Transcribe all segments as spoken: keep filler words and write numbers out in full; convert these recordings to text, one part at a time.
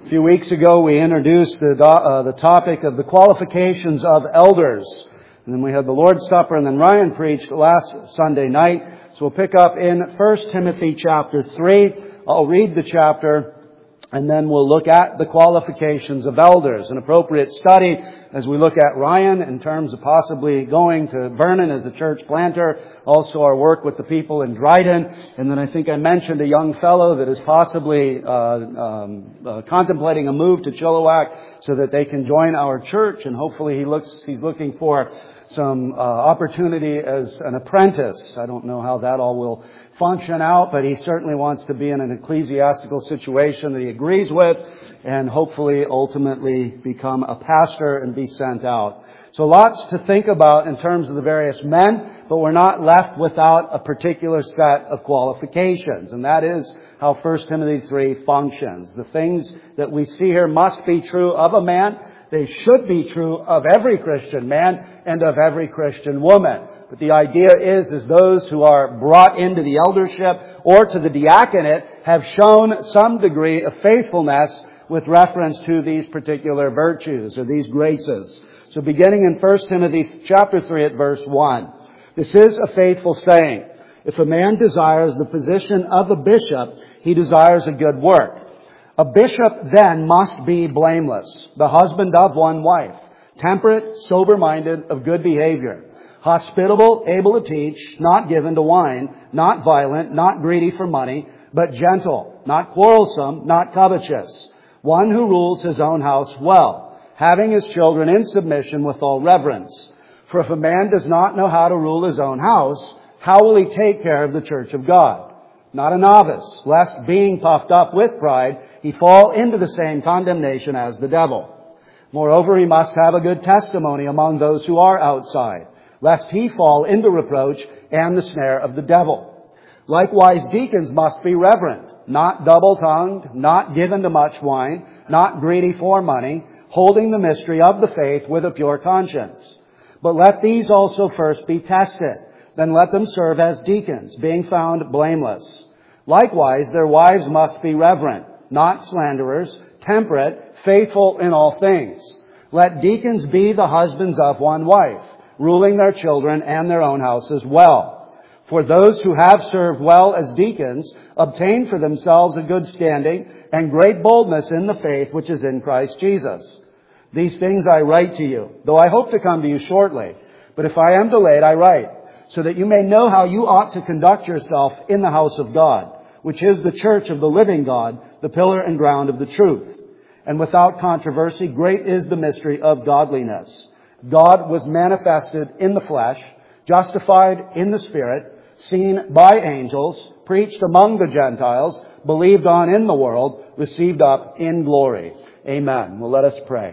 A few weeks ago, we introduced the, uh, the topic of the qualifications of elders. And then we had the Lord's Supper, and then Ryan preached last Sunday night. So we'll pick up in First Timothy chapter three. I'll read the chapter, and then we'll look at the qualifications of elders. An appropriate study as we look at Ryan in terms of possibly going to Vernon as a church planter. Also our work with the people in Dryden. And then I think I mentioned a young fellow that is possibly uh, um, uh, contemplating a move to Chilliwack so that they can join our church. And hopefully he looks he's looking for some uh, opportunity as an apprentice. I don't know how that all will function out, but he certainly wants to be in an ecclesiastical situation that he agrees with and hopefully ultimately become a pastor and be sent out. So lots to think about in terms of the various men, but we're not left without a particular set of qualifications. And that is how First Timothy three functions. The things that we see here must be true of a man. They should be true of every Christian man and of every Christian woman. But the idea is, is those who are brought into the eldership or to the diaconate have shown some degree of faithfulness with reference to these particular virtues or these graces. So beginning in First Timothy chapter three at verse one. This is a faithful saying. If a man desires the position of a bishop, he desires a good work. A bishop then must be blameless, the husband of one wife, temperate, sober-minded, of good behavior, hospitable, able to teach, not given to wine, not violent, not greedy for money, but gentle, not quarrelsome, not covetous, one who rules his own house well, having his children in submission with all reverence. For if a man does not know how to rule his own house, how will he take care of the church of God? Not a novice, lest being puffed up with pride, he fall into the same condemnation as the devil. Moreover, he must have a good testimony among those who are outside, lest he fall into reproach and the snare of the devil. Likewise, deacons must be reverent, not double-tongued, not given to much wine, not greedy for money, holding the mystery of the faith with a pure conscience. But let these also first be tested. Then let them serve as deacons, being found blameless. Likewise, their wives must be reverent, not slanderers, temperate, faithful in all things. Let deacons be the husbands of one wife, ruling their children and their own houses well. For those who have served well as deacons obtain for themselves a good standing and great boldness in the faith which is in Christ Jesus. These things I write to you, though I hope to come to you shortly. But if I am delayed, I write, so that you may know how you ought to conduct yourself in the house of God, which is the church of the living God, the pillar and ground of the truth. And without controversy, great is the mystery of godliness. God was manifested in the flesh, justified in the Spirit, seen by angels, preached among the Gentiles, believed on in the world, received up in glory. Amen. Well, let us pray.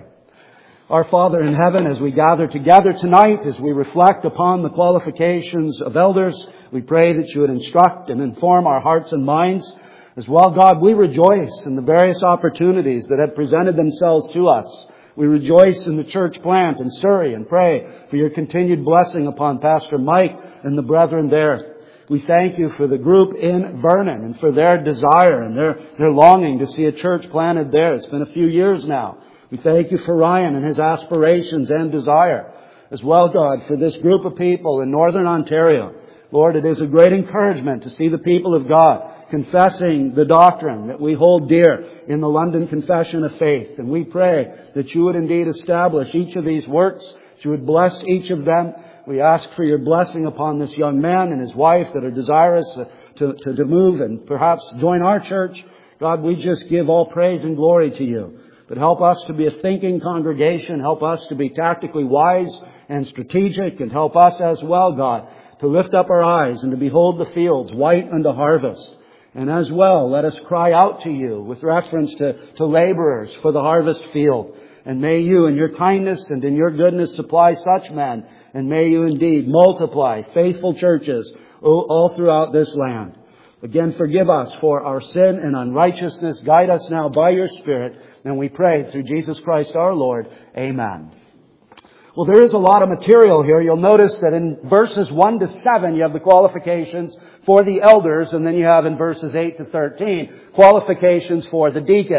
Our Father in heaven, as we gather together tonight, as we reflect upon the qualifications of elders, we pray that you would instruct and inform our hearts and minds. As well, God, we rejoice in the various opportunities that have presented themselves to us. We rejoice in the church plant in Surrey and pray for your continued blessing upon Pastor Mike and the brethren there. We thank you for the group in Vernon and for their desire and their, their longing to see a church planted there. It's been a few years now. We thank you for Ryan and his aspirations and desire. As well, God, for this group of people in Northern Ontario. Lord, it is a great encouragement to see the people of God confessing the doctrine that we hold dear in the London Confession of Faith. And we pray that you would indeed establish each of these works, that you would bless each of them. We ask for your blessing upon this young man and his wife that are desirous to, to, to move and perhaps join our church. God, we just give all praise and glory to you. But help us to be a thinking congregation. Help us to be tactically wise and strategic. And help us as well, God, to lift up our eyes and to behold the fields white unto harvest. And as well, let us cry out to you with reference to, to laborers for the harvest field. And may you in your kindness and in your goodness supply such men. And may you indeed multiply faithful churches all throughout this land. Again, forgive us for our sin and unrighteousness. Guide us now by your Spirit. And we pray through Jesus Christ our Lord. Amen. Well, there is a lot of material here. You'll notice that in verses one to seven, you have the qualifications for the elders. And then you have in verses eight to thirteen, qualifications for the deacons.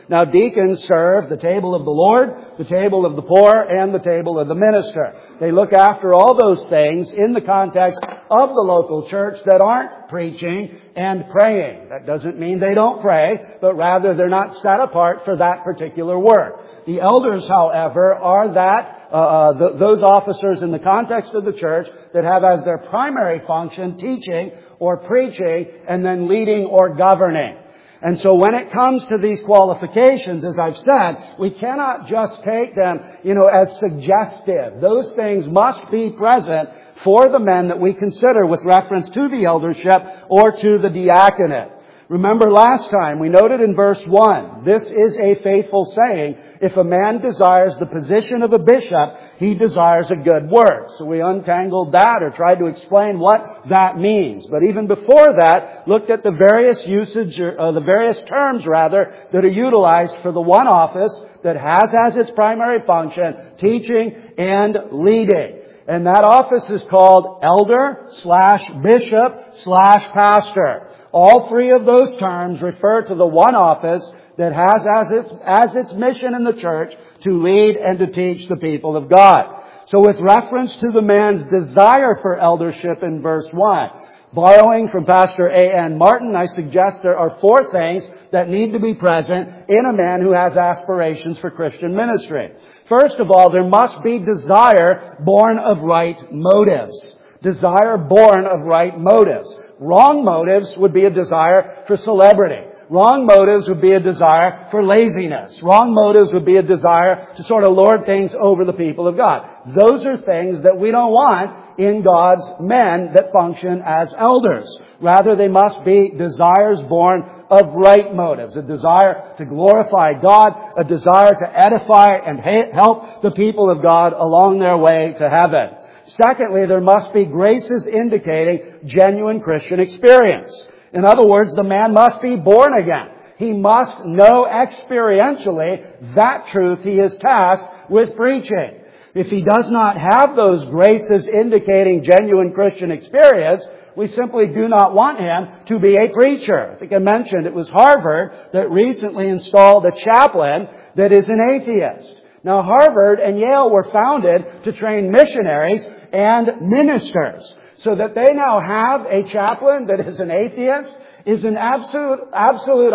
Now deacons serve the table of the Lord, the table of the poor, and the table of the minister. They look after all those things in the context of the local church that aren't preaching and praying. That doesn't mean they don't pray, but rather they're not set apart for that particular work. The elders, however, are that Uh, uh, th- those officers in the context of the church that have as their primary function teaching or preaching and then leading or governing. And so when it comes to these qualifications, as I've said, we cannot just take them, you know, as suggestive. Those things must be present for the men that we consider with reference to the eldership or to the diaconate. Remember last time, we noted in verse one, this is a faithful saying, if a man desires the position of a bishop, he desires a good work. So we untangled that or tried to explain what that means. But even before that, looked at the various usage, or uh, the various terms rather, that are utilized for the one office that has as its primary function teaching and leading. And that office is called elder slash bishop slash pastor. All three of those terms refer to the one office that has as its, as its mission in the church to lead and to teach the people of God. So with reference to the man's desire for eldership in verse one, borrowing from Pastor A N Martin, I suggest there are four things that need to be present in a man who has aspirations for Christian ministry. First of all, there must be desire born of right motives. Desire born of right motives. Wrong motives would be a desire for celebrity. Wrong motives would be a desire for laziness. Wrong motives would be a desire to sort of lord things over the people of God. Those are things that we don't want in God's men that function as elders. Rather, they must be desires born of right motives. A desire to glorify God, a desire to edify and help the people of God along their way to heaven. Secondly, there must be graces indicating genuine Christian experience. In other words, the man must be born again. He must know experientially that truth he is tasked with preaching. If he does not have those graces indicating genuine Christian experience, we simply do not want him to be a preacher. I think I mentioned it was Harvard that recently installed a chaplain that is an atheist. Now, Harvard and Yale were founded to train missionaries and ministers. So that they now have a chaplain that is an atheist is an absolute, absolute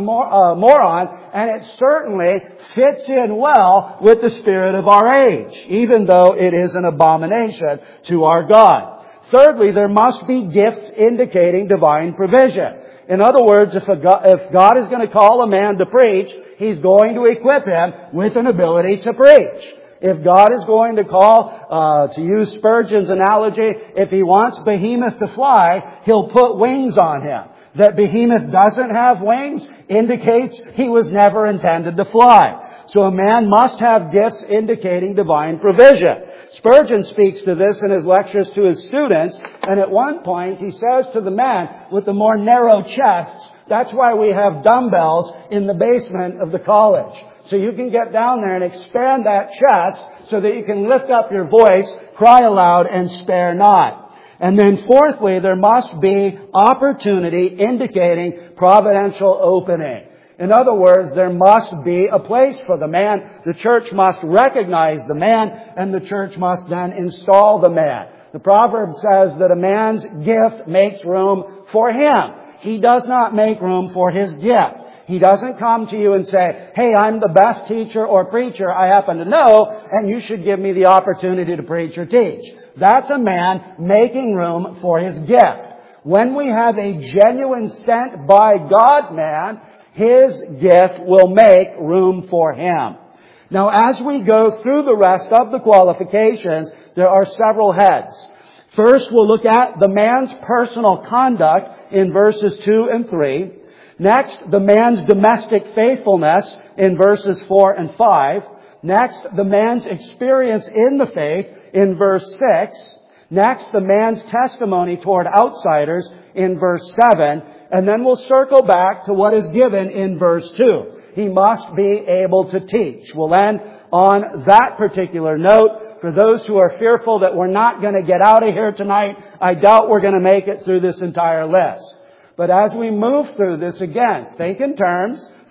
oxymoron, and it certainly fits in well with the spirit of our age, even though it is an abomination to our God. Thirdly, there must be gifts indicating divine provision. In other words, if, a God, if God is going to call a man to preach, He's going to equip him with an ability to preach. If God is going to call, uh, to use Spurgeon's analogy, if He wants Behemoth to fly, He'll put wings on him. That Behemoth doesn't have wings indicates he was never intended to fly. So a man must have gifts indicating divine provision. Spurgeon speaks to this in his lectures to his students, and at one point he says to the men with the more narrow chests, that's why we have dumbbells in the basement of the college. So you can get down there and expand that chest so that you can lift up your voice, cry aloud, and spare not. And then fourthly, there must be opportunity indicating providential opening. In other words, there must be a place for the man. The church must recognize the man, and the church must then install the man. The proverb says that a man's gift makes room for him. He does not make room for his gift. He doesn't come to you and say, hey, I'm the best teacher or preacher I happen to know, and you should give me the opportunity to preach or teach. That's a man making room for his gift. When we have a genuine sent by God man, his gift will make room for him. Now, as we go through the rest of the qualifications, there are several heads. First, we'll look at the man's personal conduct in verses two and three. Next, the man's domestic faithfulness in verses four and five. Next, the man's experience in the faith in verse six. Next, the man's testimony toward outsiders in verse seven. And then we'll circle back to what is given in verse two. He must be able to teach. We'll end on that particular note. For those who are fearful that we're not going to get out of here tonight, I doubt we're going to make it through this entire list. But as we move through this again, think in terms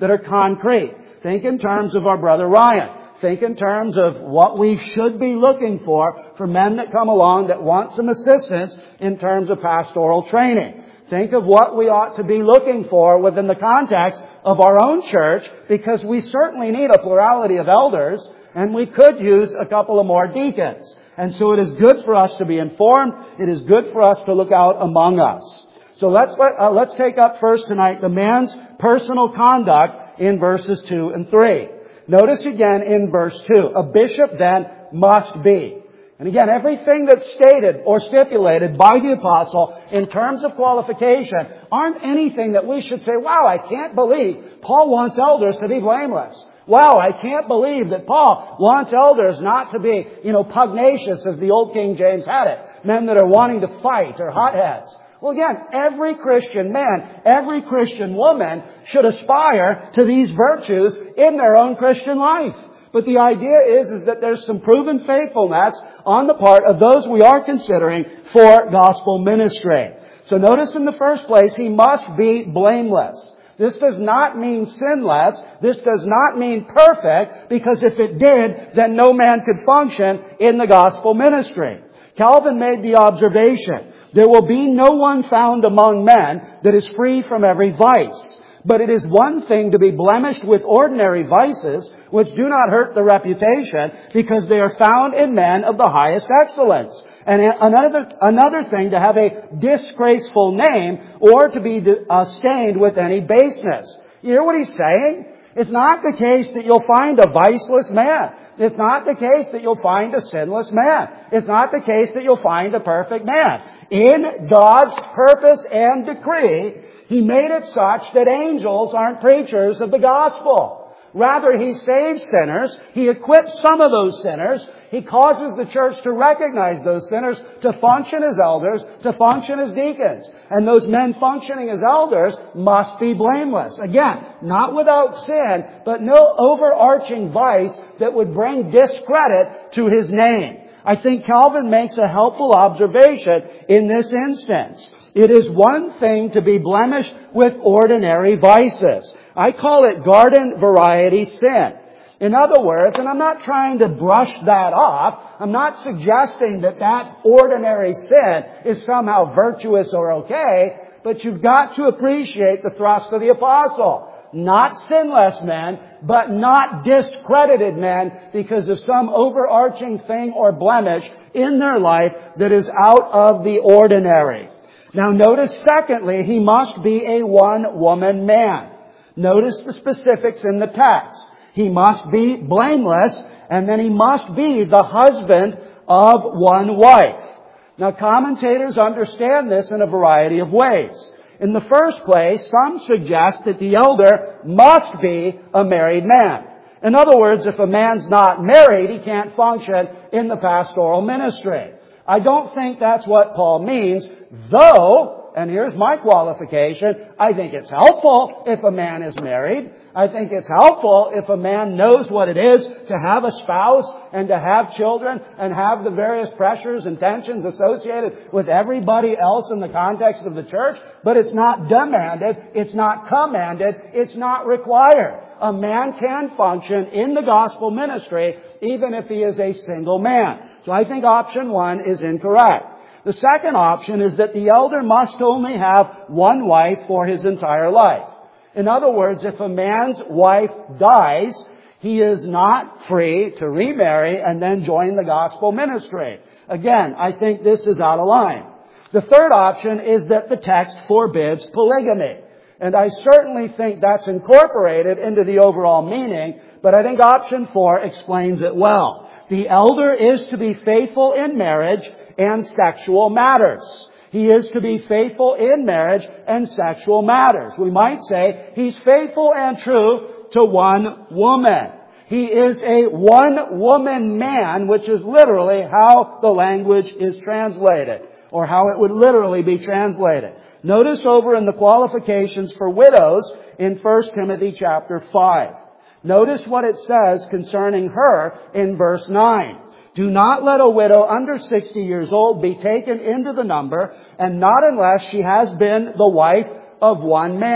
that are concrete. Think in terms of our brother Ryan. Think in terms of what we should be looking for for men that come along that want some assistance in terms of pastoral training. Think of what we ought to be looking for within the context of our own church, because we certainly need a plurality of elders, and we could use a couple of more deacons. And so it is good for us to be informed. It is good for us to look out among us. So let's let, uh, let's take up first tonight the man's personal conduct in verses two and three. Notice again in verse two, a bishop then must be. And again, everything that's stated or stipulated by the apostle in terms of qualification aren't anything that we should say, wow, I can't believe Paul wants elders to be blameless. Wow, I can't believe that Paul wants elders not to be, you know, pugnacious, as the old King James had it. Men that are wanting to fight or hotheads. Well, again, every Christian man, every Christian woman should aspire to these virtues in their own Christian life. But the idea is, is that there's some proven faithfulness on the part of those we are considering for gospel ministry. So notice in the first place, he must be blameless. This does not mean sinless. This does not mean perfect, because if it did, then no man could function in the gospel ministry. Calvin made the observation, there will be no one found among men that is free from every vice. But it is one thing to be blemished with ordinary vices, which do not hurt the reputation, because they are found in men of the highest excellence. And another, another thing to have a disgraceful name, or to be uh, stained with any baseness. You hear what he's saying? It's not the case that you'll find a viceless man. It's not the case that you'll find a sinless man. It's not the case that you'll find a perfect man. In God's purpose and decree, He made it such that angels aren't preachers of the gospel. Rather, He saves sinners. He equips some of those sinners. He causes the church to recognize those sinners, to function as elders, to function as deacons. And those men functioning as elders must be blameless. Again, not without sin, but no overarching vice that would bring discredit to his name. I think Calvin makes a helpful observation in this instance. It is one thing to be blemished with ordinary vices. I call it garden variety sin. In other words, and I'm not trying to brush that off, I'm not suggesting that that ordinary sin is somehow virtuous or okay, but you've got to appreciate the thrust of the apostle. Not sinless men, but not discredited men because of some overarching thing or blemish in their life that is out of the ordinary. Now notice, secondly, he must be a one-woman man. Notice the specifics in the text. He must be blameless, and then he must be the husband of one wife. Now, commentators understand this in a variety of ways. In the first place, some suggest that the elder must be a married man. In other words, if a man's not married, he can't function in the pastoral ministry. I don't think that's what Paul means, though, and here's my qualification, I think it's helpful if a man is married. I think it's helpful if a man knows what it is to have a spouse and to have children and have the various pressures and tensions associated with everybody else in the context of the church. But it's not demanded, it's not commanded, it's not required. A man can function in the gospel ministry even if he is a single man. So I think option one is incorrect. The second option is that the elder must only have one wife for his entire life. In other words, if a man's wife dies, he is not free to remarry and then join the gospel ministry. Again, I think this is out of line. The third option is that the text forbids polygamy. And I certainly think that's incorporated into the overall meaning, but I think option four explains it well. The elder is to be faithful in marriage and sexual matters. He is to be faithful in marriage and sexual matters. We might say he's faithful and true to one woman. He is a one-woman man, which is literally how the language is translated, or how it would literally be translated. Notice over in the qualifications for widows in First Timothy chapter five. Notice what it says concerning her in verse nine. Do not let a widow under sixty years old be taken into the number, and not unless she has been the wife of one man.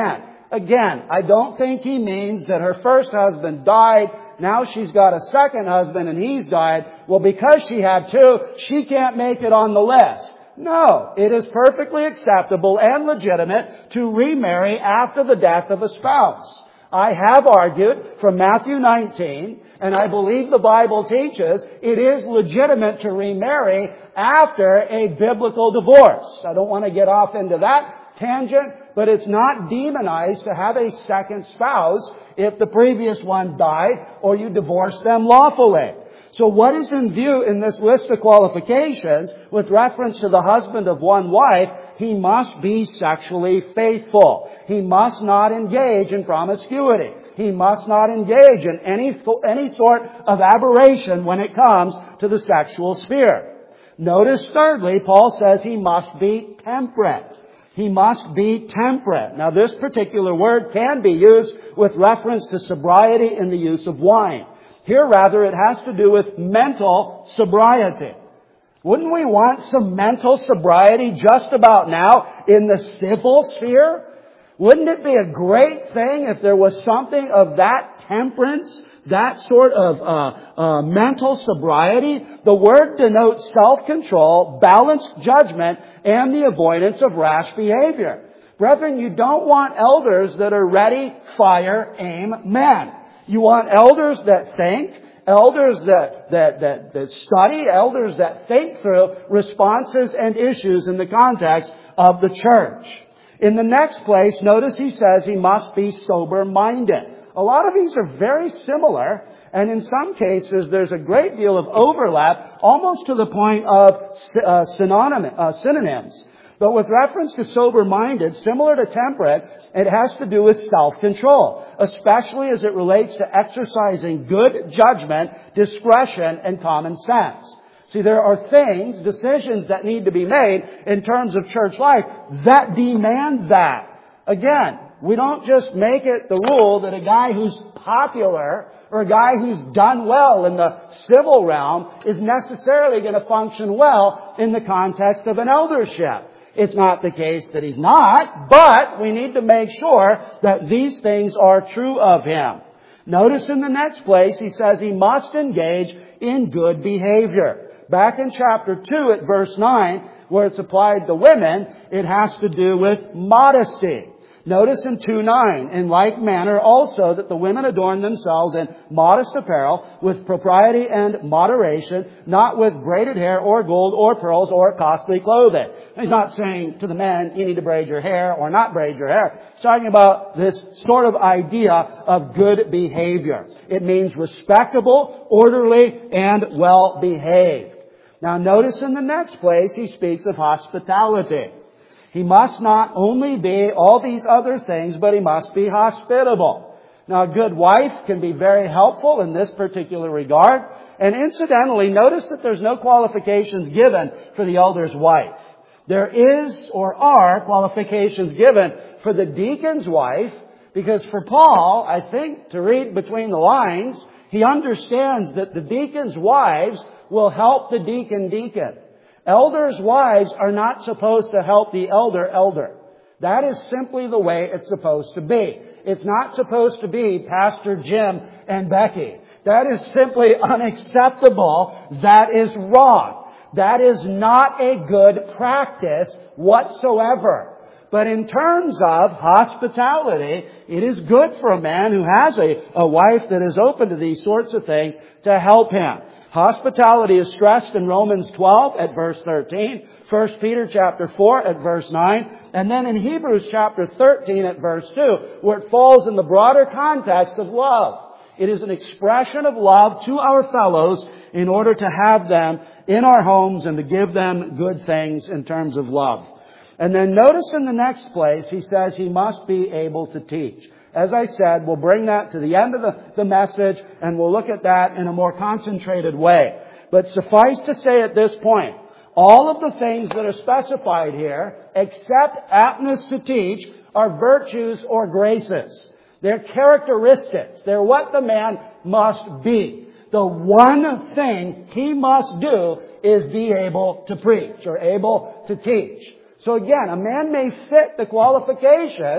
Again, I don't think he means that her first husband died, now she's got a second husband and he's died. Well, because she had two, she can't make it on the list. No, it is perfectly acceptable and legitimate to remarry after the death of a spouse. I have argued from Matthew nineteen, and I believe the Bible teaches it is legitimate to remarry after a biblical divorce. I don't want to get off into that tangent, but it's not demonized to have a second spouse if the previous one died or you divorce them lawfully. So what is in view in this list of qualifications with reference to the husband of one wife? He must be sexually faithful. He must not engage in promiscuity. He must not engage in any, any sort of aberration when it comes to the sexual sphere. Notice thirdly, Paul says he must be temperate. He must be temperate. Now this particular word can be used with reference to sobriety in the use of wine. Here, rather, it has to do with mental sobriety. Wouldn't we want some mental sobriety just about now in the civil sphere? Wouldn't it be a great thing if there was something of that temperance, that sort of uh, uh, mental sobriety? The word denotes self-control, balanced judgment, and the avoidance of rash behavior. Brethren, you don't want elders that are ready, fire, aim men. You want elders that think, elders that, that, that, that study, elders that think through responses and issues in the context of the church. In the next place, notice he says he must be sober-minded. A lot of these are very similar, and in some cases there's a great deal of overlap, almost to the point of uh, synonym, uh, synonyms. But with reference to sober-minded, similar to temperate, it has to do with self-control, especially as it relates to exercising good judgment, discretion, and common sense. See, there are things, decisions that need to be made in terms of church life that demand that. Again, we don't just make it the rule that a guy who's popular or a guy who's done well in the civil realm is necessarily going to function well in the context of an eldership. It's not the case that he's not, but we need to make sure that these things are true of him. Notice in the next place, he says he must engage in good behavior. Back in chapter two at verse nine, where it's applied to women, it has to do with modesty. Notice in two nine, in like manner also that the women adorn themselves in modest apparel with propriety and moderation, not with braided hair or gold or pearls or costly clothing. He's not saying to the men, you need to braid your hair or not braid your hair. He's talking about this sort of idea of good behavior. It means respectable, orderly, and well behaved. Now notice in the next place he speaks of hospitality. He must not only be all these other things, but he must be hospitable. Now, a good wife can be very helpful in this particular regard. And incidentally, notice that there's no qualifications given for the elder's wife. There is or are qualifications given for the deacon's wife, because for Paul, I think, to read between the lines, he understands that the deacon's wives will help the deacon deacon. Elders' wives are not supposed to help the elder elder. That is simply the way it's supposed to be. It's not supposed to be Pastor Jim and Becky. That is simply unacceptable. That is wrong. That is not a good practice whatsoever. But in terms of hospitality, it is good for a man who has a, a wife that is open to these sorts of things to help him. Hospitality is stressed in Romans twelve at verse thirteen, First Peter chapter four at verse nine, and then in Hebrews chapter thirteen at verse two, where it falls in the broader context of love. It is an expression of love to our fellows in order to have them in our homes and to give them good things in terms of love. And then notice in the next place, he says he must be able to teach. As I said, we'll bring that to the end of the, the message, and we'll look at that in a more concentrated way. But suffice to say at this point, all of the things that are specified here, except aptness to teach, are virtues or graces. They're characteristics. They're what the man must be. The one thing he must do is be able to preach or able to teach. So again, a man may fit the qualifications,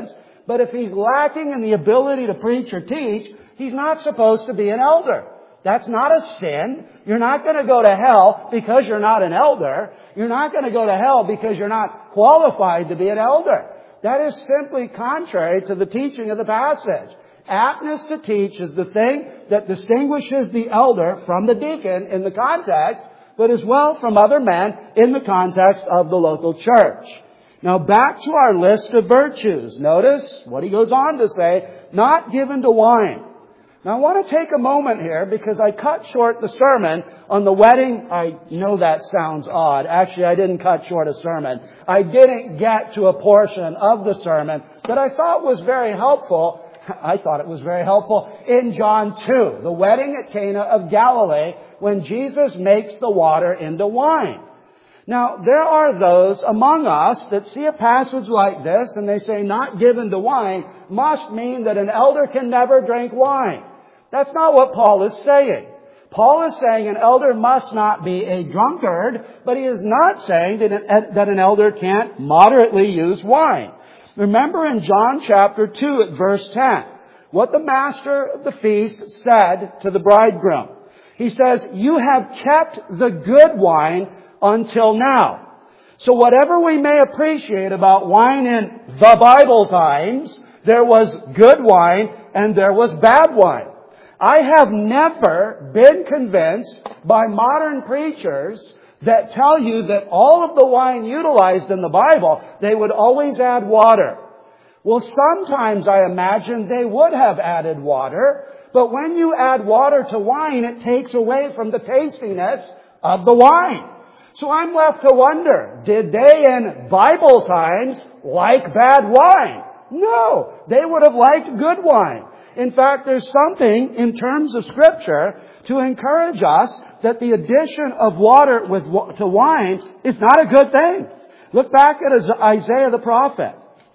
But if he's lacking in the ability to preach or teach, he's not supposed to be an elder. That's not a sin. You're not going to go to hell because you're not an elder. You're not going to go to hell because you're not qualified to be an elder. That is simply contrary to the teaching of the passage. Aptness to teach is the thing that distinguishes the elder from the deacon in the context, but as well from other men in the context of the local church. Now back to our list of virtues. Notice what he goes on to say, not given to wine. Now I want to take a moment here because I cut short the sermon on the wedding. I know that sounds odd. Actually, I didn't cut short a sermon. I didn't get to a portion of the sermon that I thought was very helpful. I thought it was very helpful in John two, the wedding at Cana of Galilee, when Jesus makes the water into wine. Now, there are those among us that see a passage like this and they say not given to wine must mean that an elder can never drink wine. That's not what Paul is saying. Paul is saying an elder must not be a drunkard, but he is not saying that an, that an elder can't moderately use wine. Remember in John chapter two at verse ten, what the master of the feast said to the bridegroom. He says, you have kept the good wine until now. So whatever we may appreciate about wine in the Bible times, there was good wine and there was bad wine. I have never been convinced by modern preachers that tell you that all of the wine utilized in the Bible, they would always add water. Well, sometimes I imagine they would have added water, but when you add water to wine, it takes away from the tastiness of the wine. So I'm left to wonder, did they in Bible times like bad wine? No, they would have liked good wine. In fact, there's something in terms of Scripture to encourage us that the addition of water with, to wine is not a good thing. Look back at Isaiah the prophet.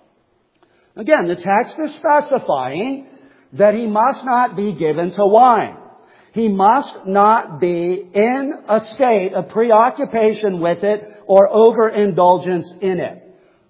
Again, the text is specifying that he must not be given to wine. He must not be in a state of preoccupation with it or overindulgence in it.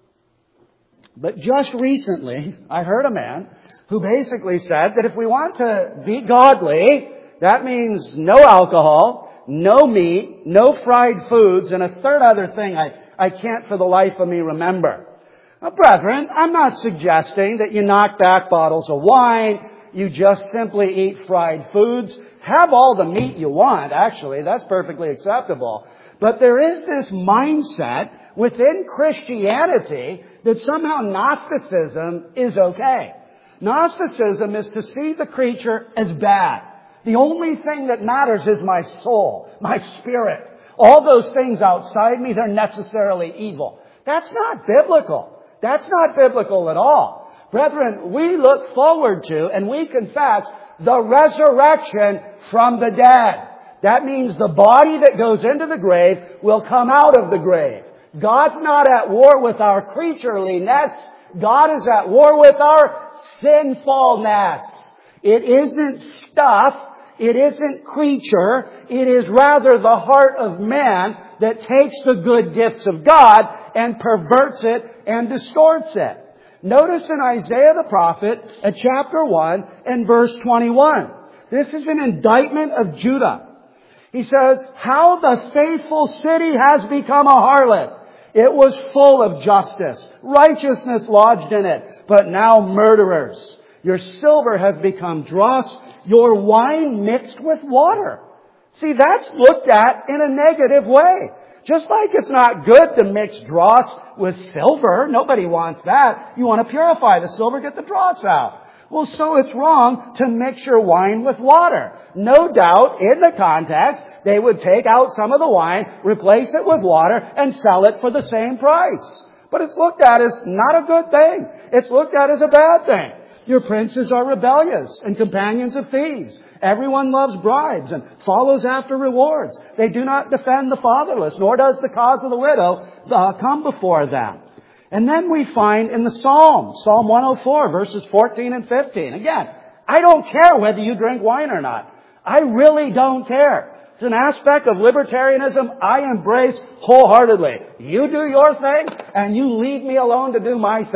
But just recently, I heard a man who basically said that if we want to be godly, that means no alcohol, no meat, no fried foods, and a third other thing I, I can't for the life of me remember. Now, brethren, I'm not suggesting that you knock back bottles of wine, you just simply eat fried foods. Have all the meat you want, actually. That's perfectly acceptable. But there is this mindset within Christianity that somehow Gnosticism is okay. Gnosticism is to see the creature as bad. The only thing that matters is my soul, my spirit. All those things outside me, they're necessarily evil. That's not biblical. That's not biblical at all. Brethren, we look forward to and we confess the resurrection from the dead. That means the body that goes into the grave will come out of the grave. God's not at war with our creatureliness. God is at war with our sinfulness. It isn't stuff. It isn't creature. It is rather the heart of man that takes the good gifts of God and perverts it and distorts it. Notice in Isaiah the prophet at chapter one and verse twenty-one. This is an indictment of Judah. He says, how the faithful city has become a harlot. It was full of justice, righteousness lodged in it, but now murderers. Your silver has become dross, your wine mixed with water. See, that's looked at in a negative way. Just like it's not good to mix dross with silver. Nobody wants that. You want to purify the silver, get the dross out. Well, so it's wrong to mix your wine with water. No doubt, in the context, they would take out some of the wine, replace it with water, and sell it for the same price. But it's looked at as not a good thing. It's looked at as a bad thing. Your princes are rebellious and companions of thieves. Everyone loves bribes and follows after rewards. They do not defend the fatherless, nor does the cause of the widow uh, come before them. And then we find in the Psalm, Psalm one oh four, verses fourteen and fifteen. Again, I don't care whether you drink wine or not. I really don't care. It's an aspect of libertarianism I embrace wholeheartedly. You do your thing, and you leave me alone to do my thing.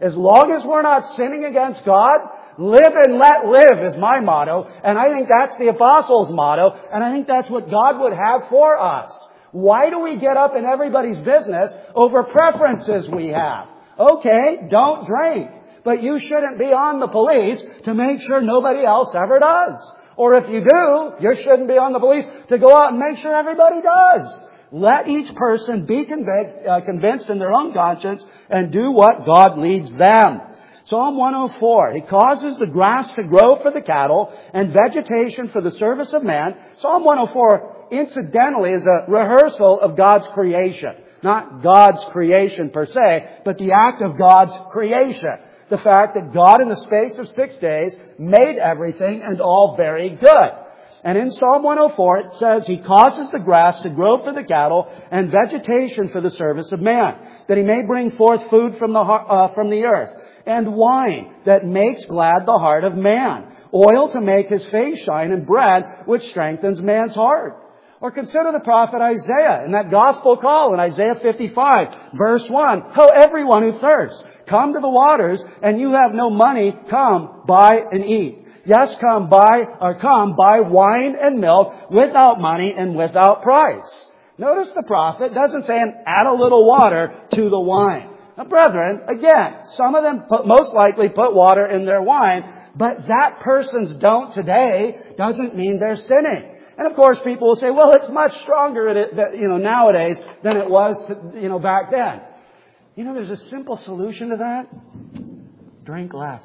As long as we're not sinning against God, live and let live is my motto. And I think that's the Apostles' motto. And I think that's what God would have for us. Why do we get up in everybody's business over preferences we have? Okay, don't drink. But you shouldn't be on the police to make sure nobody else ever does. Or if you do, you shouldn't be on the police to go out and make sure everybody does. Let each person be convic- uh, convinced in their own conscience and do what God leads them. Psalm one oh four, He causes the grass to grow for the cattle and vegetation for the service of man. Psalm one oh four, incidentally, is a rehearsal of God's creation. Not God's creation per se, but the act of God's creation. The fact that God in the space of six days made everything and all very good. And in Psalm one oh four it says He causes the grass to grow for the cattle and vegetation for the service of man, that He may bring forth food from the uh, from the earth, and wine that makes glad the heart of man, oil to make his face shine, and bread which strengthens man's heart. Or consider the prophet Isaiah in that gospel call in Isaiah fifty-five, verse one. Ho, everyone who thirsts, come to the waters, and you have no money, come, buy and eat. Yes, come buy, or come buy wine and milk without money and without price. Notice the prophet doesn't say, and add a little water to the wine. Now, brethren, again, some of them put, most likely put water in their wine, but that person's don't today doesn't mean they're sinning. And of course, people will say, well, it's much stronger, at it, you know, nowadays than it was, to, you know, back then. You know, there's a simple solution to that. Drink less.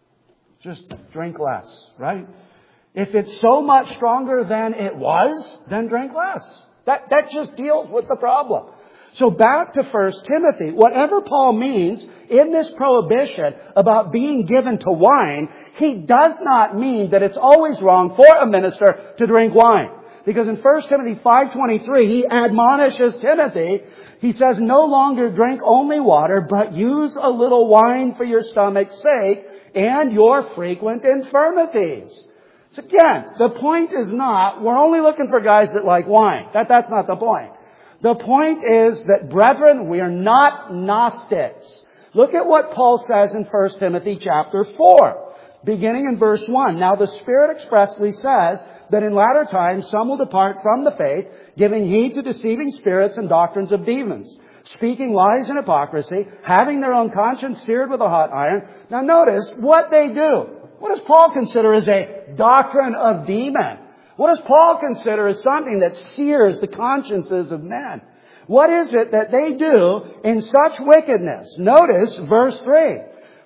Just drink less, right? If it's so much stronger than it was, then drink less. That, that just deals with the problem. So back to First Timothy. Whatever Paul means in this prohibition about being given to wine, he does not mean that it's always wrong for a minister to drink wine. Because in First Timothy five twenty-three, he admonishes Timothy. He says, no longer drink only water, but use a little wine for your stomach's sake and your frequent infirmities. So again, the point is not, we're only looking for guys that like wine. That, that's not the point. The point is that, brethren, we are not Gnostics. Look at what Paul says in First Timothy chapter four, beginning in verse one. Now the Spirit expressly says that in latter times some will depart from the faith, giving heed to deceiving spirits and doctrines of demons, speaking lies and hypocrisy, having their own conscience seared with a hot iron. Now notice what they do. What does Paul consider as a doctrine of demon? What does Paul consider as something that sears the consciences of men? What is it that they do in such wickedness? Notice verse three.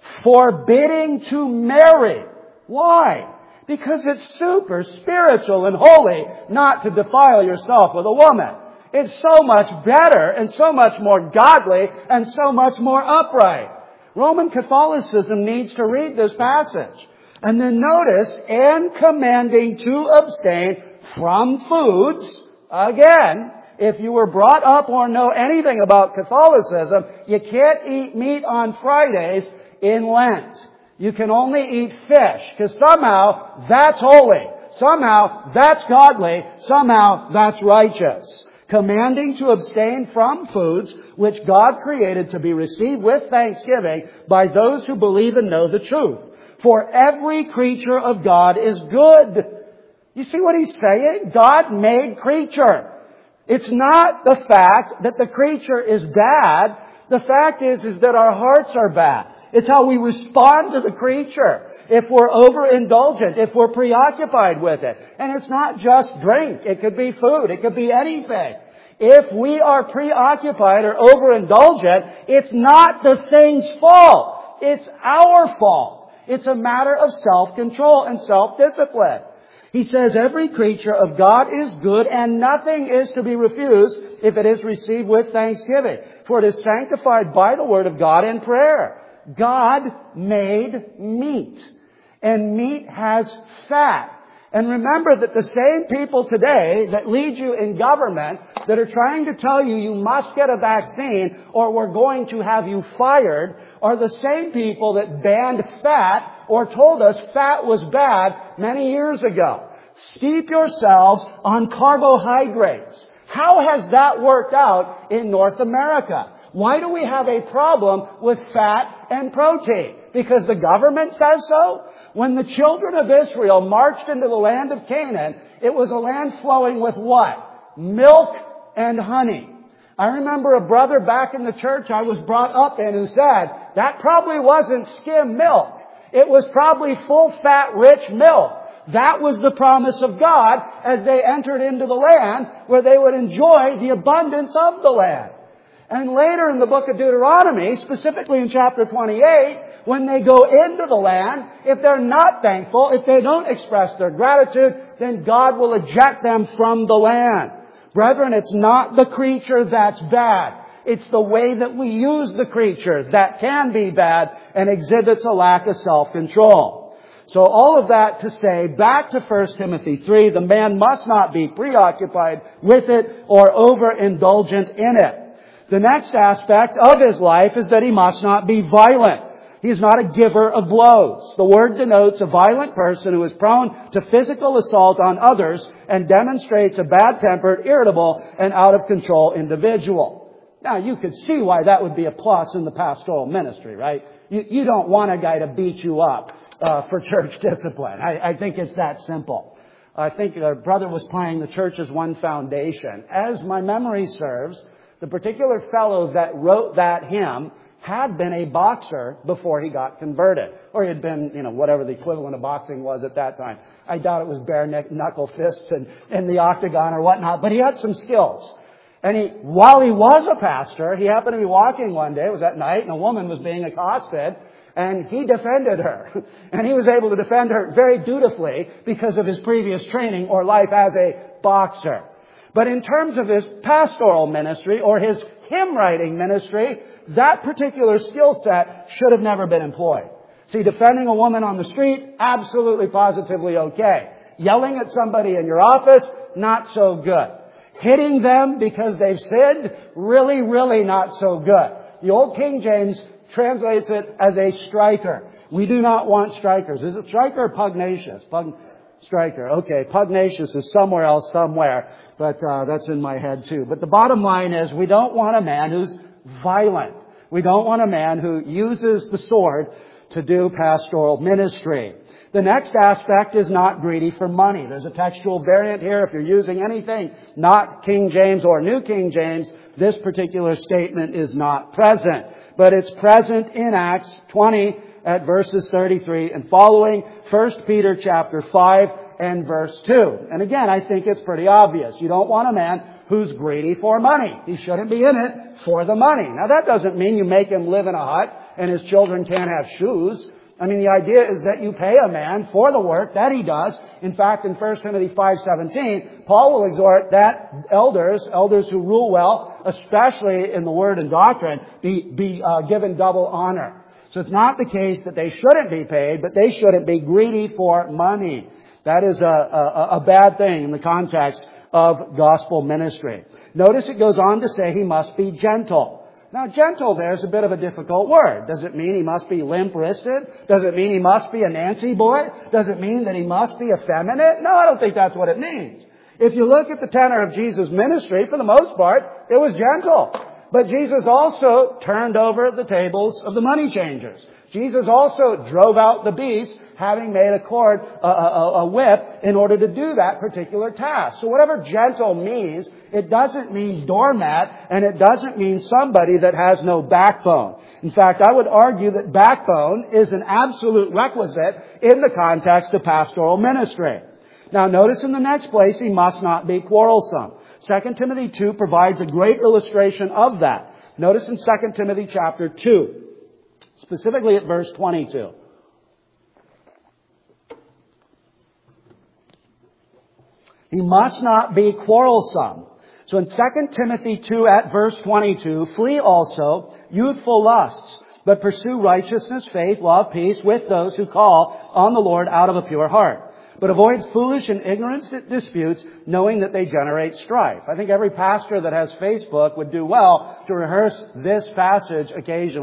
Forbidding to marry. Why? Because it's super spiritual and holy not to defile yourself with a woman. It's so much better and so much more godly and so much more upright. Roman Catholicism needs to read this passage. And then notice, and commanding to abstain from foods. Again, if you were brought up or know anything about Catholicism, you can't eat meat on Fridays in Lent. You can only eat fish, because somehow that's holy. Somehow that's godly. Somehow that's righteous. Commanding to abstain from foods which God created to be received with thanksgiving by those who believe and know the truth. For every creature of God is good. You see what he's saying? God made creature. It's not the fact that the creature is bad. The fact is, is that our hearts are bad. It's how we respond to the creature. If we're overindulgent, if we're preoccupied with it. And it's not just drink. It could be food. It could be anything. If we are preoccupied or overindulgent, it's not the thing's fault. It's our fault. It's a matter of self-control and self-discipline. He says every creature of God is good and nothing is to be refused if it is received with thanksgiving. For it is sanctified by the word of God in prayer. God made meat. And meat has fat. And remember that the same people today that lead you in government that are trying to tell you you must get a vaccine or we're going to have you fired are the same people that banned fat or told us fat was bad many years ago. Steep yourselves on carbohydrates. How has that worked out in North America? Why do we have a problem with fat and protein? Because the government says so? When the children of Israel marched into the land of Canaan, it was a land flowing with what? Milk and honey. I remember a brother back in the church I was brought up in who said, that probably wasn't skim milk. It was probably full fat, rich milk. That was the promise of God as they entered into the land where they would enjoy the abundance of the land. And later in the book of Deuteronomy, specifically in chapter twenty-eight, when they go into the land, if they're not thankful, if they don't express their gratitude, then God will eject them from the land. Brethren, it's not the creature that's bad. It's the way that we use the creature that can be bad and exhibits a lack of self-control. So all of that to say, back to First Timothy three, the man must not be preoccupied with it or overindulgent in it. The next aspect of his life is that he must not be violent. He is not a giver of blows. The word denotes a violent person who is prone to physical assault on others and demonstrates a bad-tempered, irritable, and out-of-control individual. Now, you could see why that would be a plus in the pastoral ministry, right? You, you don't want a guy to beat you up uh, for church discipline. I, I think it's that simple. I think our brother was playing The Church as One Foundation. As my memory serves, the particular fellow that wrote that hymn had been a boxer before he got converted. Or he had been, you know, whatever the equivalent of boxing was at that time. I doubt it was bare knuckle fists and in the octagon or whatnot, but he had some skills. And he, while he was a pastor, he happened to be walking one day, it was at night, and a woman was being accosted, and he defended her. And he was able to defend her very dutifully because of his previous training or life as a boxer. But in terms of his pastoral ministry or his hymn writing ministry, that particular skill set should have never been employed. See, defending a woman on the street, absolutely positively okay. Yelling at somebody in your office, not so good. Hitting them because they've sinned, really, really not so good. The old King James translates it as a striker. We do not want strikers. Is it striker or pugnacious? Pug- striker. Okay, pugnacious is somewhere else somewhere, but uh, that's in my head too. But the bottom line is we don't want a man who's violent. We don't want a man who uses the sword to do pastoral ministry. The next aspect is not greedy for money. There's a textual variant here. If you're using anything not King James or New King James, this particular statement is not present. But it's present in Acts twenty at verses thirty-three and following, First Peter chapter five and verse two. And again, I think it's pretty obvious. You don't want a man who's greedy for money. He shouldn't be in it for the money. Now that doesn't mean you make him live in a hut and his children can't have shoes. I mean, the idea is that you pay a man for the work that he does. In fact, in First Timothy five seventeen, Paul will exhort that elders, elders who rule well, especially in the word and doctrine, be, be uh, given double honor. So it's not the case that they shouldn't be paid, but they shouldn't be greedy for money. That is a, a, a bad thing in the context of gospel ministry. Notice it goes on to say he must be gentle. Now, gentle there is a bit of a difficult word. Does it mean he must be limp-wristed? Does it mean he must be a Nancy boy? Does it mean that he must be effeminate? No, I don't think that's what it means. If you look at the tenor of Jesus' ministry, for the most part, it was gentle. But Jesus also turned over the tables of the money changers. Jesus also drove out the beast, having made a cord, a, a, a whip, in order to do that particular task. So whatever gentle means, it doesn't mean doormat, and it doesn't mean somebody that has no backbone. In fact, I would argue that backbone is an absolute requisite in the context of pastoral ministry. Now notice in the next place, he must not be quarrelsome. Second Timothy two provides a great illustration of that. Notice in Second Timothy chapter two, specifically at verse twenty-two. He must not be quarrelsome. So in Second Timothy two at verse twenty-two, flee also youthful lusts, but pursue righteousness, faith, love, peace with those who call on the Lord out of a pure heart. But avoid foolish and ignorant disputes, knowing that they generate strife. I think every pastor that has Facebook would do well to rehearse this passage occasionally.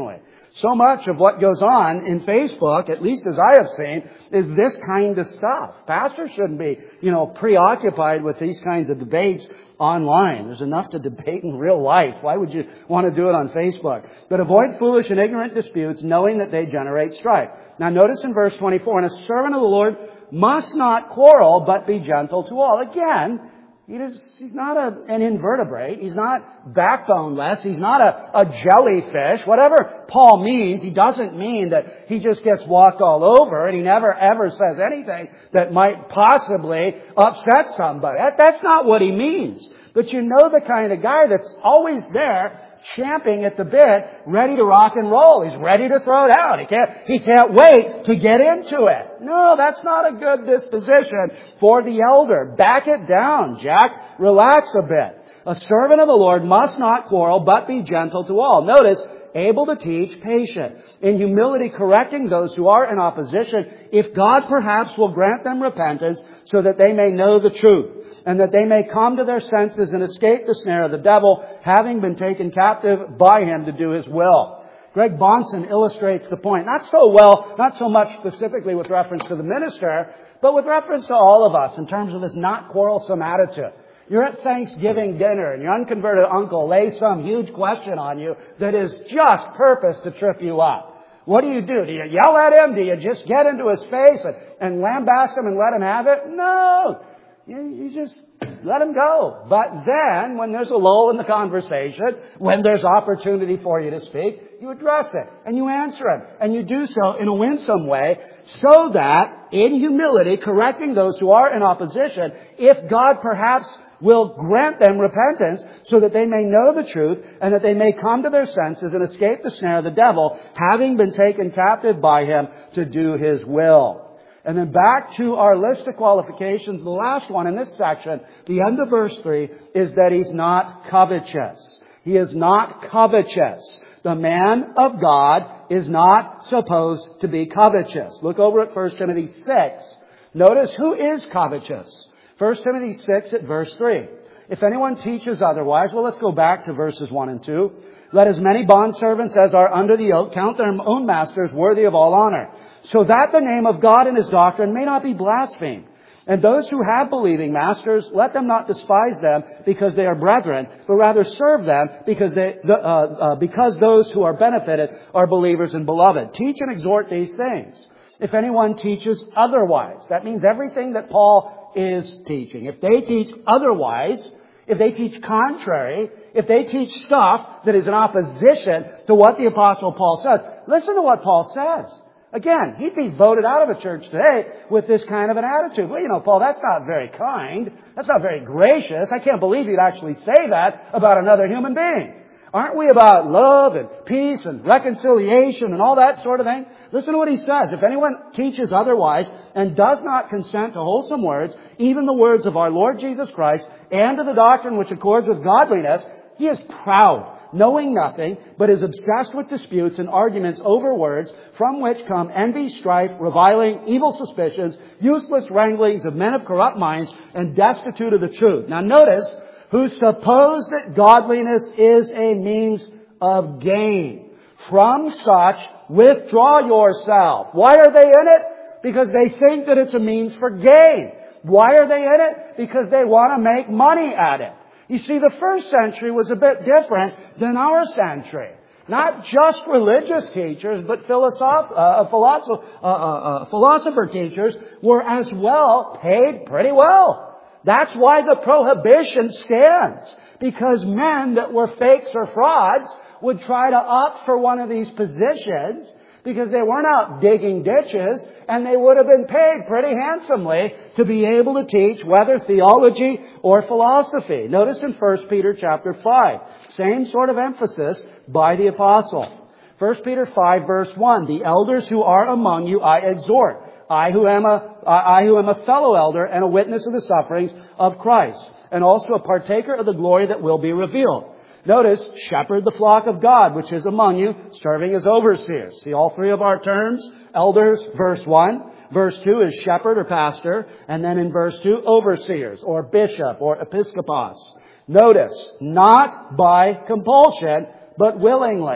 So much of what goes on in Facebook, at least as I have seen, is this kind of stuff. Pastors shouldn't be, you know, preoccupied with these kinds of debates online. There's enough to debate in real life. Why would you want to do it on Facebook? But avoid foolish and ignorant disputes, knowing that they generate strife. Now notice in verse twenty-four, and a servant of the Lord must not quarrel, but be gentle to all. Again, He is, he's not a, an invertebrate. He's not backboneless. He's not a, a jellyfish. Whatever Paul means, he doesn't mean that he just gets walked all over and he never ever says anything that might possibly upset somebody. That, that's not what he means. But you know the kind of guy that's always there, champing at the bit, ready to rock and roll. He's ready to throw it out. He can't, he can't wait to get into it. No, that's not a good disposition for the elder. Back it down, Jack. Relax a bit. A servant of the Lord must not quarrel, but be gentle to all. Notice, able to teach, patient. In humility, correcting those who are in opposition, if God perhaps will grant them repentance, so that they may know the truth, and that they may come to their senses and escape the snare of the devil, having been taken captive by him to do his will. Greg Bonson illustrates the point, not so well, not so much specifically with reference to the minister, but with reference to all of us in terms of this not quarrelsome attitude. You're at Thanksgiving dinner and your unconverted uncle lays some huge question on you that is just purpose to trip you up. What do you do? Do you yell at him? Do you just get into his face and, and lambast him and let him have it? No. You, you just let him go. But then, when there's a lull in the conversation, when there's opportunity for you to speak, you address it and you answer it. And you do so in a winsome way, so that, in humility, correcting those who are in opposition, if God perhaps will grant them repentance, so that they may know the truth, and that they may come to their senses and escape the snare of the devil, having been taken captive by him to do his will. And then back to our list of qualifications, the last one in this section, the end of verse three, is that he's not covetous. He is not covetous. The man of God is not supposed to be covetous. Look over at First Timothy six. Notice who is covetous. First Timothy six at verse three. If anyone teaches otherwise, well, let's go back to verses one and two. Let as many bondservants as are under the yoke count their own masters worthy of all honor, so that the name of God and his doctrine may not be blasphemed. And those who have believing masters, let them not despise them because they are brethren, but rather serve them because they, uh, uh, because those who are benefited are believers and beloved. Teach and exhort these things. If anyone teaches otherwise, that means everything that Paul is teaching. If they teach otherwise, if they teach contrary, if they teach stuff that is in opposition to what the Apostle Paul says, listen to what Paul says. Again, he'd be voted out of a church today with this kind of an attitude. Well, you know, Paul, that's not very kind. That's not very gracious. I can't believe you'd actually say that about another human being. Aren't we about love and peace and reconciliation and all that sort of thing? Listen to what he says. If anyone teaches otherwise and does not consent to wholesome words, even the words of our Lord Jesus Christ, and to the doctrine which accords with godliness, he is proud, knowing nothing, but is obsessed with disputes and arguments over words, from which come envy, strife, reviling, evil suspicions, useless wranglings of men of corrupt minds, and destitute of the truth. Now notice, who suppose that godliness is a means of gain. From such, withdraw yourself. Why are they in it? Because they think that it's a means for gain. Why are they in it? Because they want to make money at it. You see, the first century was a bit different than our century. Not just religious teachers, but philosoph- uh, philosoph- uh, uh, uh, philosopher teachers were as well paid pretty well. That's why the prohibition stands. Because men that were fakes or frauds would try to opt for one of these positions because they weren't out digging ditches, and they would have been paid pretty handsomely to be able to teach whether theology or philosophy. Notice in First Peter chapter five, same sort of emphasis by the apostle. First Peter five verse one, the elders who are among you I exhort, I who am a, I who am a fellow elder and a witness of the sufferings of Christ, and also a partaker of the glory that will be revealed. Notice, shepherd the flock of God, which is among you, serving as overseers. See all three of our terms? Elders, verse one. Verse two is shepherd or pastor. And then in verse two, overseers or bishop or episkopos. Notice, not by compulsion, but willingly.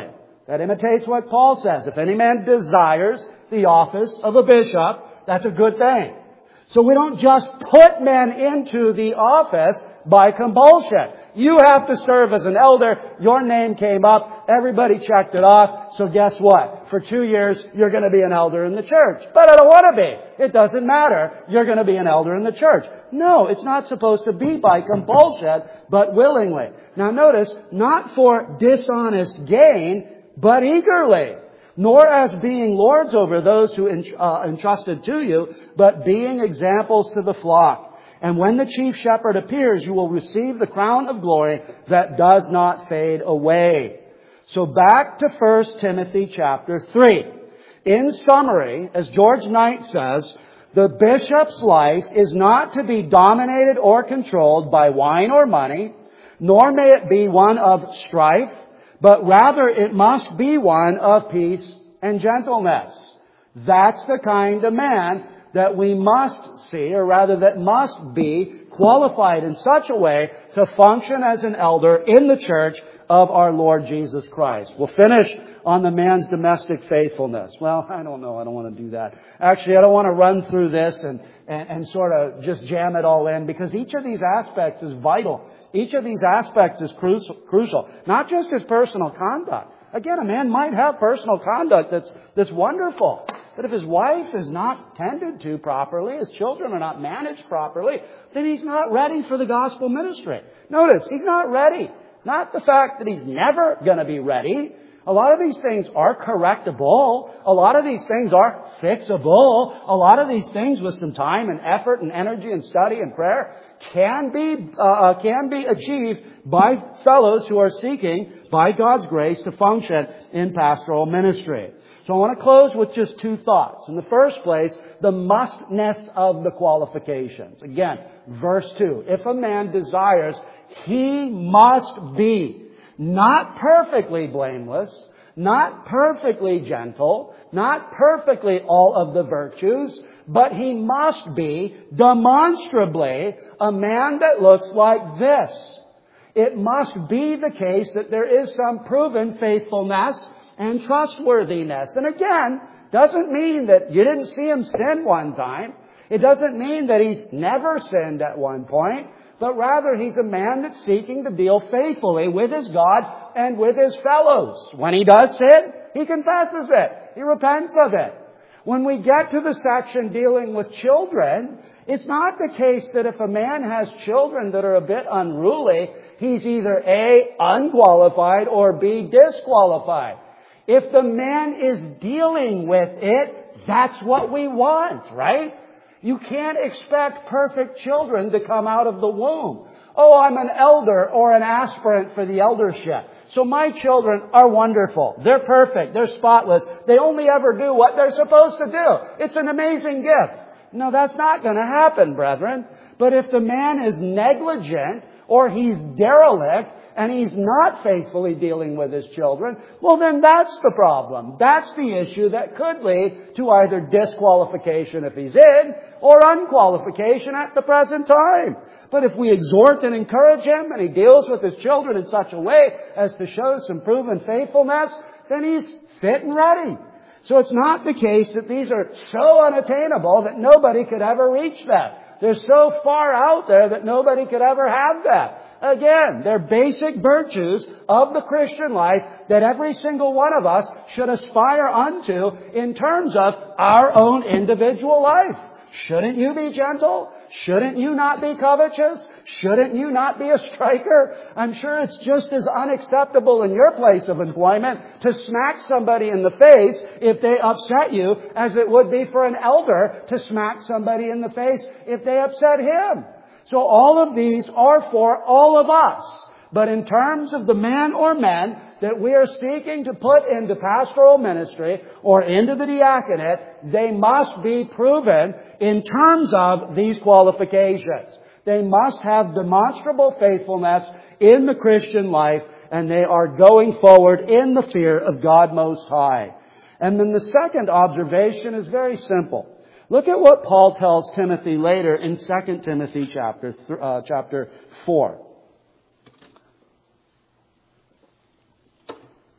That imitates what Paul says. If any man desires the office of a bishop, that's a good thing. So we don't just put men into the office by compulsion. You have to serve as an elder. Your name came up. Everybody checked it off. So guess what? For two years, you're going to be an elder in the church. But I don't want to be. It doesn't matter. You're going to be an elder in the church. No, it's not supposed to be by compulsion, but willingly. Now notice, not for dishonest gain, but eagerly. Nor as being lords over those who uh, entrusted to you, but being examples to the flock. And when the chief shepherd appears, you will receive the crown of glory that does not fade away. So back to First Timothy chapter three. In summary, as George Knight says, the bishop's life is not to be dominated or controlled by wine or money, nor may it be one of strife, but rather it must be one of peace and gentleness. That's the kind of man that we must see, or rather that must be qualified in such a way to function as an elder in the church of our Lord Jesus Christ. We'll finish on the man's domestic faithfulness. Well, I don't know. I don't want to do that. Actually, I don't want to run through this and, and, and sort of just jam it all in, because each of these aspects is vital. Each of these aspects is crucial. Not just his personal conduct. Again, a man might have personal conduct that's, that's wonderful. But if his wife is not tended to properly, his children are not managed properly, then he's not ready for the gospel ministry. Notice, he's not ready. Not the fact that he's never going to be ready. A lot of these things are correctable. A lot of these things are fixable. A lot of these things, with some time and effort and energy and study and prayer, can be uh, can be achieved by fellows who are seeking, by God's grace, to function in pastoral ministry. So I want to close with just two thoughts. In the first place, the mustness of the qualifications. Again, verse two. If a man desires, he must be not perfectly blameless, not perfectly gentle, not perfectly all of the virtues, but he must be demonstrably a man that looks like this. It must be the case that there is some proven faithfulness and trustworthiness. And again, doesn't mean that you didn't see him sin one time. It doesn't mean that he's never sinned at one point. But rather, he's a man that's seeking to deal faithfully with his God and with his fellows. When he does sin, he confesses it. He repents of it. When we get to the section dealing with children, it's not the case that if a man has children that are a bit unruly, he's either A, unqualified, or B, disqualified. If the man is dealing with it, that's what we want, right? You can't expect perfect children to come out of the womb. Oh, I'm an elder or an aspirant for the eldership. So my children are wonderful. They're perfect. They're spotless. They only ever do what they're supposed to do. It's an amazing gift. No, that's not going to happen, brethren. But if the man is negligent or he's derelict and he's not faithfully dealing with his children, well, then that's the problem. That's the issue that could lead to either disqualification if he's in, or unqualification at the present time. But if we exhort and encourage him, and he deals with his children in such a way as to show some proven faithfulness, then he's fit and ready. So it's not the case that these are so unattainable that nobody could ever reach them. They're so far out there that nobody could ever have them. Again, they're basic virtues of the Christian life that every single one of us should aspire unto in terms of our own individual life. Shouldn't you be gentle? Shouldn't you not be covetous? Shouldn't you not be a striker? I'm sure it's just as unacceptable in your place of employment to smack somebody in the face if they upset you as it would be for an elder to smack somebody in the face if they upset him. So all of these are for all of us. But in terms of the man or men that we are seeking to put into pastoral ministry or into the diaconate, they must be proven in terms of these qualifications. They must have demonstrable faithfulness in the Christian life, and they are going forward in the fear of God Most High. And then the second observation is very simple. Look at what Paul tells Timothy later in Second Timothy chapter th- uh, chapter four.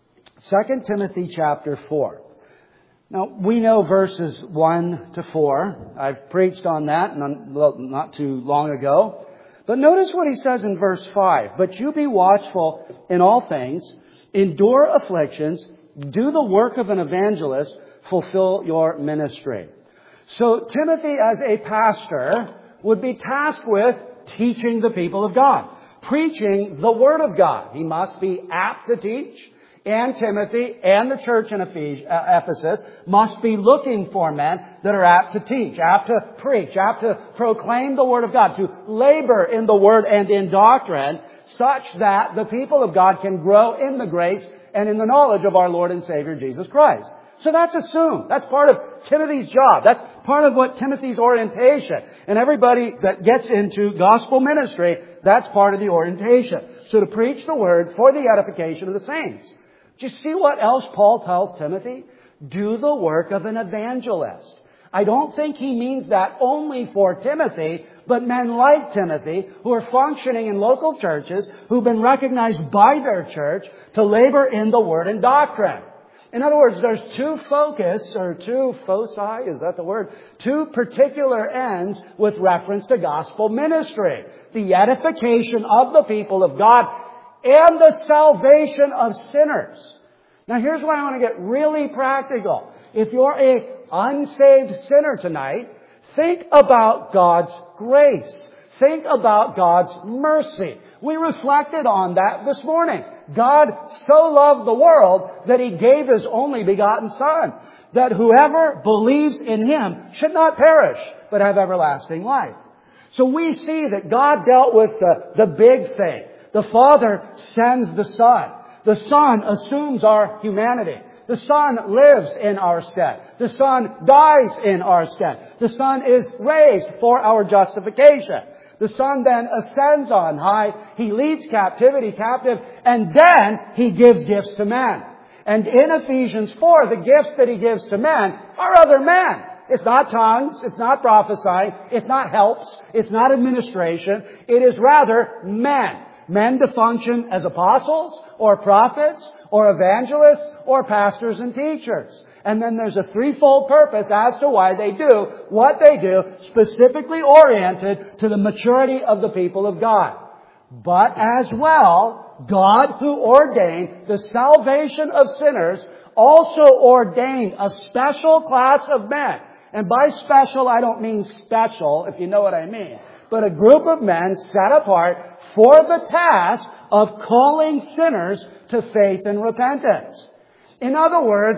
Second Timothy chapter four. Now, we know verses one to four. I've preached on that not too long ago. But notice what he says in verse five. But you be watchful in all things, endure afflictions, do the work of an evangelist, fulfill your ministry. So Timothy, as a pastor, would be tasked with teaching the people of God, preaching the Word of God. He must be apt to teach. And Timothy and the church in Ephesus must be looking for men that are apt to teach, apt to preach, apt to proclaim the Word of God, to labor in the Word and in doctrine, such that the people of God can grow in the grace and in the knowledge of our Lord and Savior Jesus Christ. So that's assumed. That's part of Timothy's job. That's part of what Timothy's orientation. And everybody that gets into gospel ministry, that's part of the orientation. So to preach the Word for the edification of the saints. Do you see what else Paul tells Timothy? Do the work of an evangelist. I don't think he means that only for Timothy, but men like Timothy who are functioning in local churches, who've been recognized by their church to labor in the Word and doctrine. In other words, there's two focus, or two foci, is that the word? Two particular ends with reference to gospel ministry. The edification of the people of God and the salvation of sinners. Now here's where I want to get really practical. If you're a unsaved sinner tonight, think about God's grace. Think about God's mercy. We reflected on that this morning. God so loved the world that He gave His only begotten Son, that whoever believes in Him should not perish, but have everlasting life. So we see that God dealt with the, the big thing. The Father sends the Son. The Son assumes our humanity. The Son lives in our stead. The Son dies in our stead. The Son is raised for our justification. The Son then ascends on high. He leads captivity captive. And then He gives gifts to men. And in Ephesians four, the gifts that He gives to men are other men. It's not tongues. It's not prophesying. It's not helps. It's not administration. It is rather men. Men to function as apostles or prophets or evangelists or pastors and teachers. And then there's a threefold purpose as to why they do what they do, specifically oriented to the maturity of the people of God. But as well, God, who ordained the salvation of sinners, also ordained a special class of men. And by special, I don't mean special, if you know what I mean. But a group of men set apart for the task of calling sinners to faith and repentance. In other words,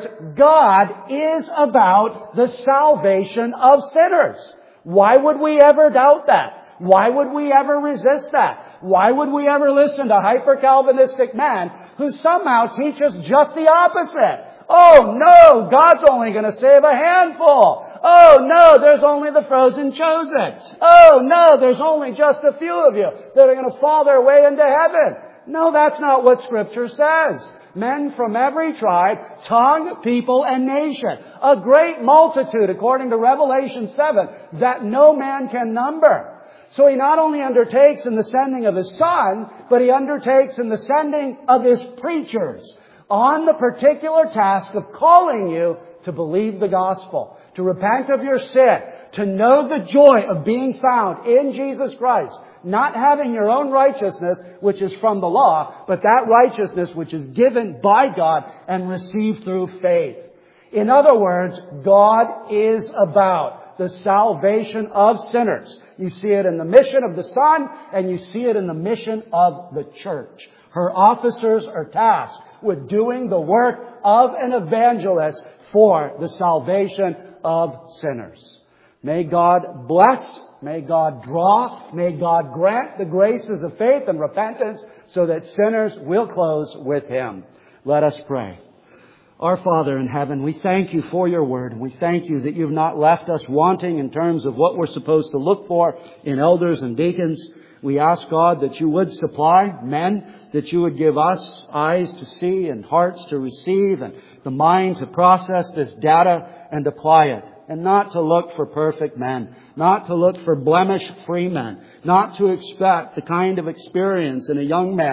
God is about the salvation of sinners. Why would we ever doubt that? Why would we ever resist that? Why would we ever listen to hyper-Calvinistic men who somehow teach us just the opposite? Oh no, God's only going to save a handful. Oh no, there's only the frozen chosen. Oh no, there's only just a few of you that are going to fall their way into heaven. No, that's not what Scripture says. Men from every tribe, tongue, people, and nation. A great multitude, according to Revelation seven, that no man can number. So He not only undertakes in the sending of His Son, but He undertakes in the sending of His preachers on the particular task of calling you to believe the gospel, to repent of your sin, to know the joy of being found in Jesus Christ, not having your own righteousness, which is from the law, but that righteousness which is given by God and received through faith. In other words, God is about the salvation of sinners. You see it in the mission of the Son, and you see it in the mission of the church. Her officers are tasked with doing the work of an evangelist for the salvation of sinners. May God bless, may God draw, may God grant the graces of faith and repentance so that sinners will close with Him. Let us pray. Our Father in heaven, we thank You for Your Word, and we thank You that You've not left us wanting in terms of what we're supposed to look for in elders and deacons. We ask, God, that You would supply men, that You would give us eyes to see and hearts to receive and the mind to process this data and apply it. And not to look for perfect men, not to look for blemish-free men, not to expect the kind of experience in a young man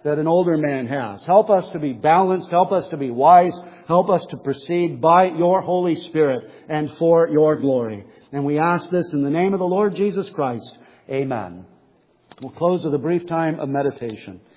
that an older man has. Help us to be balanced. Help us to be wise. Help us to proceed by Your Holy Spirit and for Your glory. And we ask this in the name of the Lord Jesus Christ. Amen. We'll close with a brief time of meditation.